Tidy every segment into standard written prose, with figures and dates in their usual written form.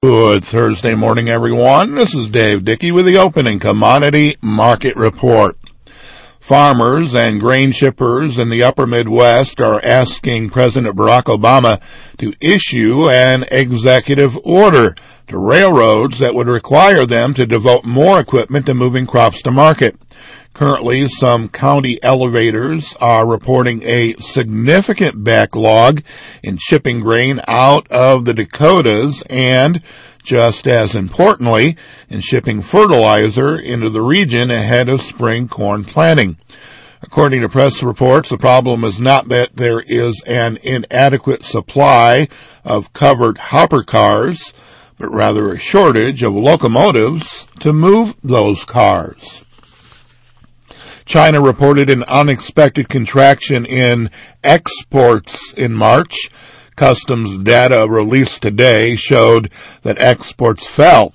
Good Thursday morning, everyone. This is Dave Dickey with the opening commodity market report. Farmers and grain shippers in the upper Midwest are asking President Barack Obama to issue an executive order to railroads that would require them to devote more equipment to moving crops to market. Currently, some county elevators are reporting a significant backlog in shipping grain out of the Dakotas and, just as importantly, in shipping fertilizer into the region ahead of spring corn planting. According to press reports, the problem is not that there is an inadequate supply of covered hopper cars, but rather a shortage of locomotives to move those cars. China reported an unexpected contraction in exports in March. Customs data released today showed that exports fell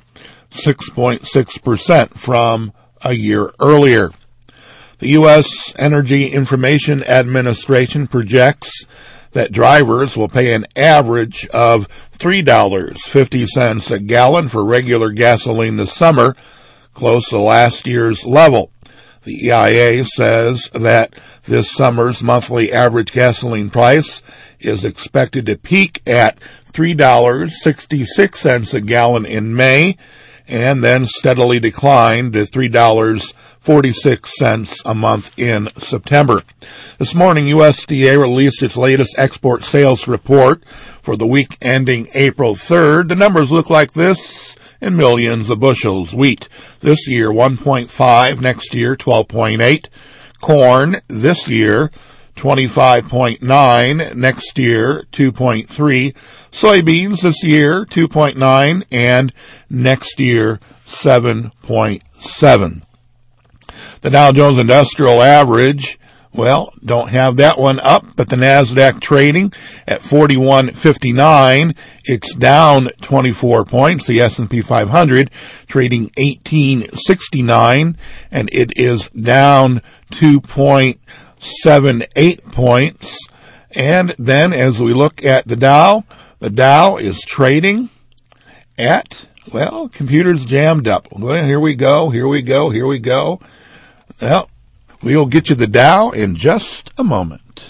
6.6% from a year earlier. The U.S. Energy Information Administration projects that drivers will pay an average of $3.50 a gallon for regular gasoline this summer, close to last year's level. The EIA says that this summer's monthly average gasoline price is expected to peak at $3.66 a gallon in May and then steadily decline to $3.46 a month in September. This morning, USDA released its latest export sales report for the week ending April 3rd. The numbers look like this in millions of bushels. Wheat this year 1.5, next year 12.8. Corn this year 25.9, next year 2.3. Soybeans this year 2.9 and next year 7.7. The Dow Jones Industrial Average, don't have that one up, but the NASDAQ trading at 4159. It's down 24 points. The S&P 500 trading 1869, and it is down 2.78 points. And then as we look at the Dow is trading at, computer's jammed up. Well, here we go. Well, we'll get you the Dow in just a moment.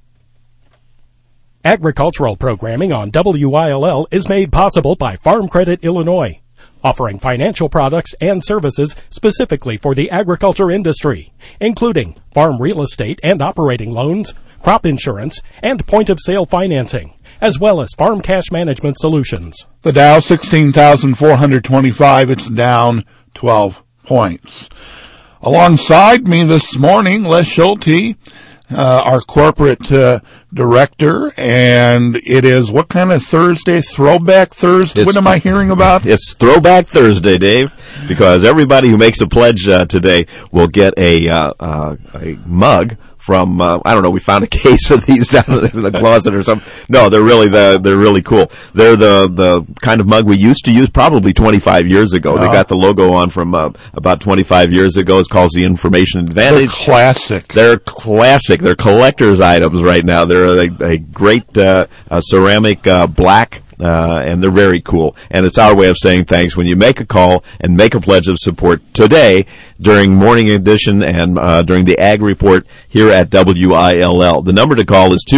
Agricultural programming on WILL is made possible by Farm Credit Illinois, offering financial products and services specifically for the agriculture industry, including farm real estate and operating loans, crop insurance, and point-of-sale financing, as well as farm cash management solutions. The Dow, 16,425. It's down 12 points. Alongside me this morning, Les Schulte, our corporate director, and it is what kind of Thursday? Throwback Thursday? What am I hearing about? It's Throwback Thursday, Dave, because everybody who makes a pledge today will get a mug from, we found a case of these down in the closet or something. No, they're really cool. They're the kind of mug we used to use probably 25 years ago. They got the logo on from about 25 years ago. It's called the Information Advantage. They're classic. They're collector's items right now. They're a great ceramic black. And they're very cool. And it's our way of saying thanks when you make a call and make a pledge of support today during Morning Edition and during the Ag Report here at WILL. The number to call is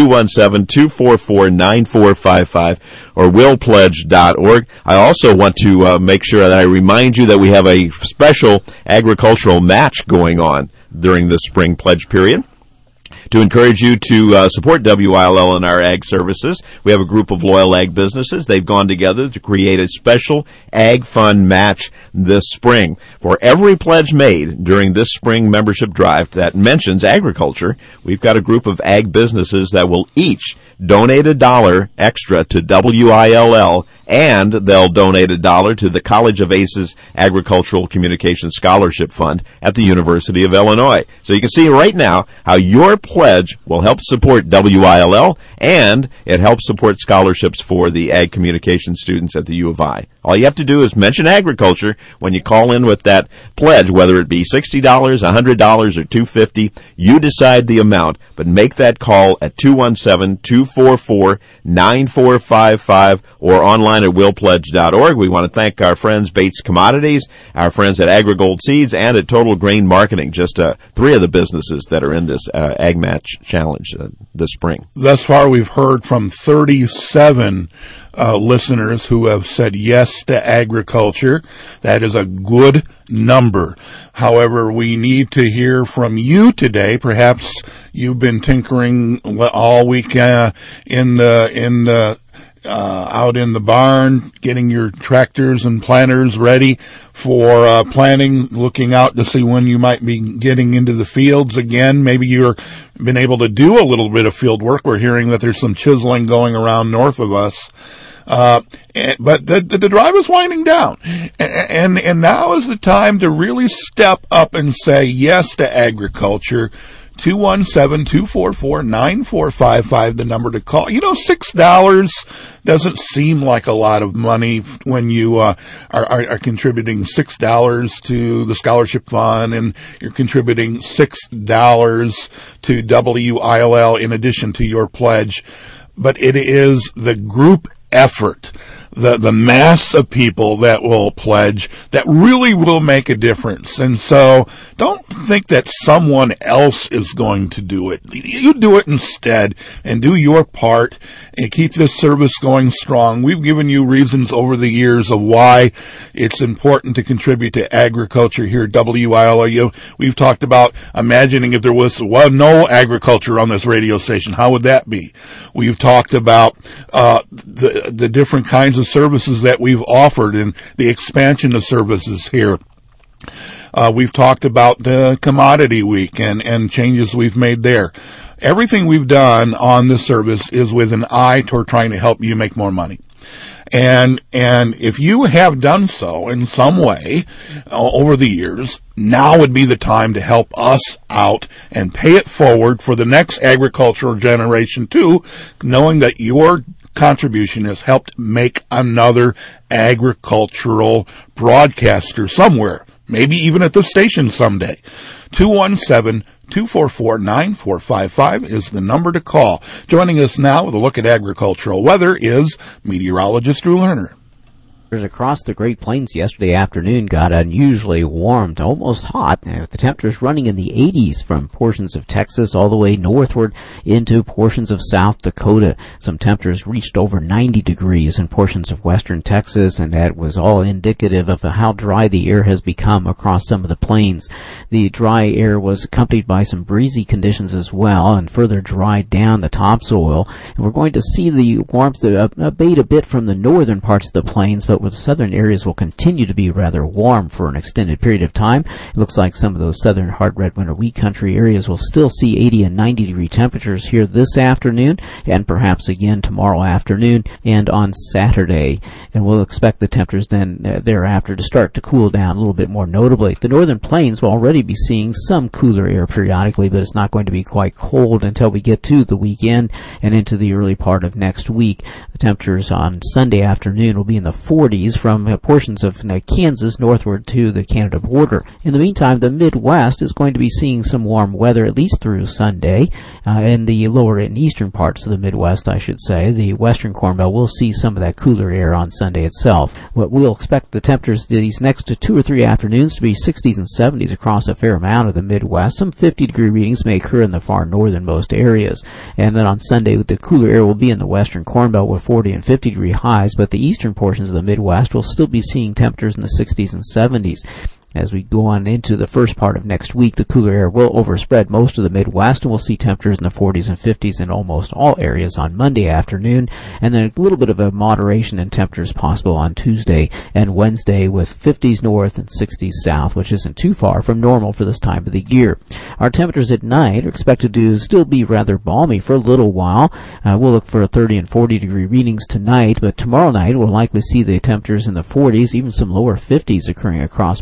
217-244-9455 or willpledge.org. I also want to make sure that I remind you that we have a special agricultural match going on during the spring pledge period. To encourage you to support WILL and our ag services, we have a group of loyal ag businesses. They've gone together to create a special ag fund match this spring. For every pledge made during this spring membership drive that mentions agriculture, we've got a group of ag businesses that will each donate $1 extra to WILL, and they'll donate $1 to the College of Aces Agricultural Communication Scholarship Fund at the University of Illinois. So you can see right now how your pledge will help support WILL, and it helps support scholarships for the ag communication students at the U of I. All you have to do is mention agriculture when you call in with that pledge, whether it be $60, $100, or $250. You decide the amount, but make that call at 217-244-9455 or online at willpledge.org. We want to thank our friends Bates Commodities, our friends at AgriGold Seeds, and at Total Grain Marketing, just three of the businesses that are in this Ag Match Challenge this spring. Thus far, we've heard from 37 listeners who have said yes to agriculture. That is a good number. However, we need to hear from you today. Perhaps you've been tinkering all week out in the barn, getting your tractors and planters ready for planting, looking out to see when you might be getting into the fields again. Maybe you've been able to do a little bit of field work. We're hearing that there's some chiseling going around north of us. But the drive is winding down, and now is the time to really step up and say yes to agriculture. 217-244-9455, the number to call. You know, $6 doesn't seem like a lot of money when you are contributing $6 to the scholarship fund, and you're contributing $6 to WILL in addition to your pledge. But it is the group effort, the mass of people that will pledge, that really will make a difference. And so don't think that someone else is going to do it. You do it instead and do your part and keep this service going strong. We've given you reasons over the years of why it's important to contribute to agriculture here at WILU. We've talked about imagining if there was no agriculture on this radio station, how would that be? We've talked about the different kinds of services that we've offered and the expansion of services here. We've talked about the commodity week and changes we've made there. Everything we've done on this service is with an eye toward trying to help you make more money. And if you have done so in some way over the years, now would be the time to help us out and pay it forward for the next agricultural generation too, knowing that your contribution has helped make another agricultural broadcaster somewhere, maybe even at the station someday. 217-244-9455 is the number to call. Joining us now with a look at agricultural weather is meteorologist Drew Lerner. Across the Great Plains yesterday afternoon got unusually warm to almost hot, with the temperatures running in the 80s from portions of Texas all the way northward into portions of South Dakota. Some temperatures reached over 90 degrees in portions of western Texas, and that was all indicative of how dry the air has become across some of the plains. The dry air was accompanied by some breezy conditions as well, and further dried down the topsoil. And we're going to see the warmth abate a bit from the northern parts of the plains, but with the southern areas will continue to be rather warm for an extended period of time. It looks like some of those southern hard red winter wheat country areas will still see 80 and 90 degree temperatures here this afternoon, and perhaps again tomorrow afternoon and on Saturday. And we'll expect the temperatures then thereafter to start to cool down a little bit more notably. The northern plains will already be seeing some cooler air periodically, but it's not going to be quite cold until we get to the weekend and into the early part of next week. The temperatures on Sunday afternoon will be in the 40s from portions of Kansas northward to the Canada border. In the meantime, the Midwest is going to be seeing some warm weather at least through Sunday. In the lower and eastern parts of the Midwest, I should say, the western Corn Belt will see some of that cooler air on Sunday itself. What we'll expect the temperatures these next 2 or 3 afternoons to be 60s and 70s across a fair amount of the Midwest. Some 50-degree readings may occur in the far northernmost areas. And then on Sunday, the cooler air will be in the western Corn Belt with 40 and 50-degree highs, but the eastern portions of the Midwest will still be seeing temperatures in the 60s and 70s. As we go on into the first part of next week, the cooler air will overspread most of the Midwest, and we'll see temperatures in the 40s and 50s in almost all areas on Monday afternoon, and then a little bit of a moderation in temperatures possible on Tuesday and Wednesday with 50s north and 60s south, which isn't too far from normal for this time of the year. Our temperatures at night are expected to still be rather balmy for a little while. We'll look for 30 and 40 degree readings tonight, but tomorrow night we'll likely see the temperatures in the 40s, even some lower 50s occurring across parts of the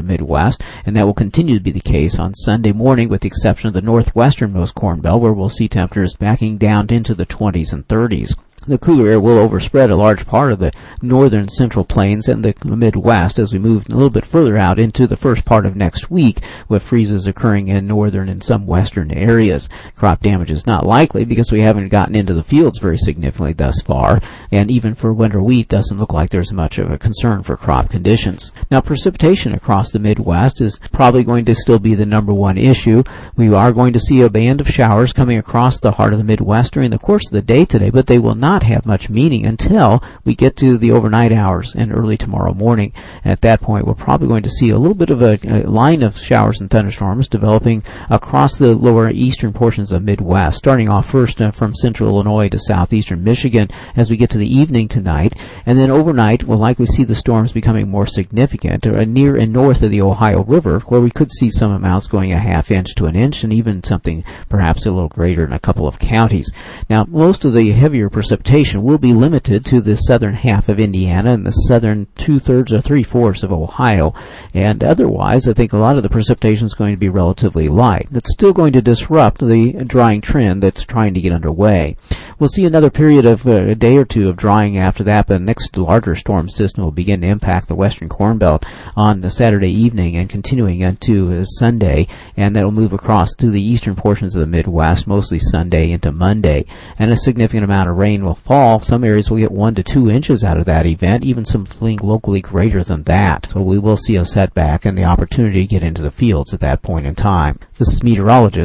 Midwest, and that will continue to be the case on Sunday morning, with the exception of the northwesternmost Corn Belt, where we'll see temperatures backing down into the 20s and 30s. The cooler air will overspread a large part of the northern central plains and the Midwest as we move a little bit further out into the first part of next week, with freezes occurring in northern and some western areas. Crop damage is not likely because we haven't gotten into the fields very significantly thus far, and even for winter wheat doesn't look like there's much of a concern for crop conditions. Now, precipitation across the Midwest is probably going to still be the number one issue. We are going to see a band of showers coming across the heart of the Midwest during the course of the day today, but they will not have much meaning until we get to the overnight hours and early tomorrow morning. And at that point, we're probably going to see a little bit of a line of showers and thunderstorms developing across the lower eastern portions of the Midwest, starting off first from central Illinois to southeastern Michigan as we get to the evening tonight. And then overnight, we'll likely see the storms becoming more significant near and north of the Ohio River, where we could see some amounts going a half inch to an inch, and even something perhaps a little greater in a couple of counties. Now, most of the heavier precipitation will be limited to the southern half of Indiana and the southern 2/3 or 3/4 of Ohio, and otherwise I think a lot of the precipitation is going to be relatively light. It's still going to disrupt the drying trend that's trying to get underway. We'll see another period of a day or two of drying after that, but the next larger storm system will begin to impact the western Corn Belt on the Saturday evening and continuing into Sunday, and that'll move across through the eastern portions of the Midwest, mostly Sunday into Monday, and a significant amount of rain will fall. Some areas will get 1 to 2 inches out of that event, even something locally greater than that. So we will see a setback and the opportunity to get into the fields at that point in time. This is meteorologist